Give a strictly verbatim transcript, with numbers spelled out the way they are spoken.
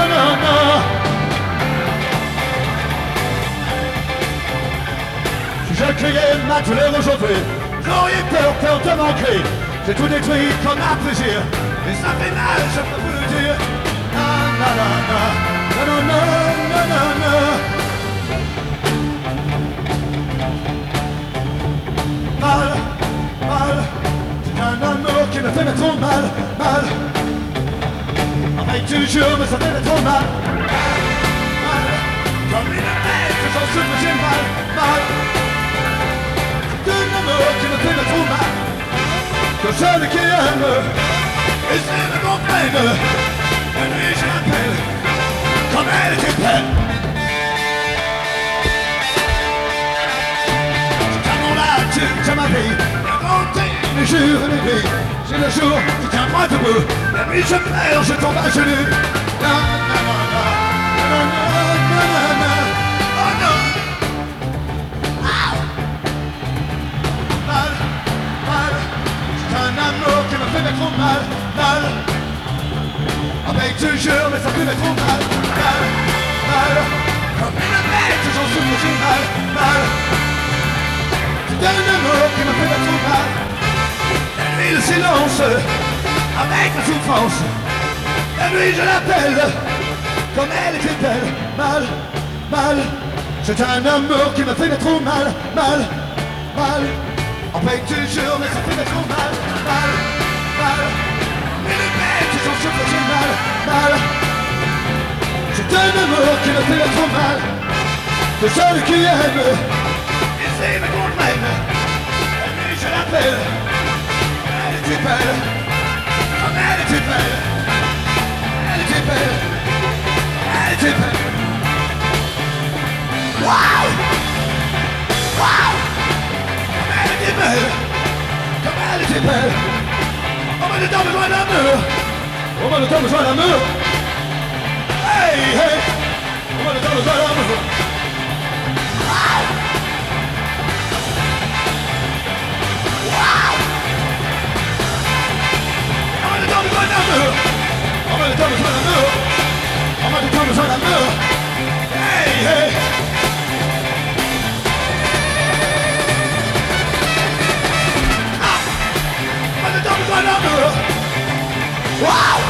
non. Si je criais ma douleur aujourd'hui, vous auriez peur, peur de manquer. J'ai tout détruit comme un plaisir, et ça fait mal, je peux vous le dire. Non, non, non, non, non, non, non, non, non. Mal, mal, c'est un amour qui me fait me trop mal, mal. Avec toujours, mais ça fait me trop mal, mal. Comme une bête, j'en souffre, j'ai mal, mal. C'est un amour qui me fait me trop mal. Que celui qui aime, et c'est me comprenne. La nuit je l'appelle, comme elle était belle. C'est ma vie, la montée, les jours et les nuits. C'est le jour qui tient moi debout. La nuit je pleure, je tombe à genoux. Non, non, non, non, non, non, non, non, oh non. Mal, mal, c'est un amour qui me fait mettre trop mal, mal. Avec toujours, mais ça fait mettre trop mal, mal, mal. Comme une bête, j'en souffre, j'ai mal, mal. C'est un amour qui me fait la trop mal. La nuit le silence, avec la souffrance. La nuit je l'appelle, comme elle était belle. Mal, mal, c'est un amour qui me fait trop mal, mal, mal. On paye toujours mais ça fait trop mal, mal, mal. Une bête, j'en souffre, j'ai mal, mal. C'est un amour qui me fait trop mal. C'est celui qui aime. C'est ma comprenne, la nuit je l'appelle. Elle était belle, comme elle était belle. Elle était belle, elle était belle. Waouh, waouh. Comme elle était belle, comme elle était belle. On m'a le temps besoin d'amour, on m'a le temps besoin d'amour. Hey, hey, on m'a le temps besoin d'amour. On va le temps besoin d'amour. On va le temps besoin d'amour. Hey, hey. Ah. On va le temps besoin d'amour. Wow.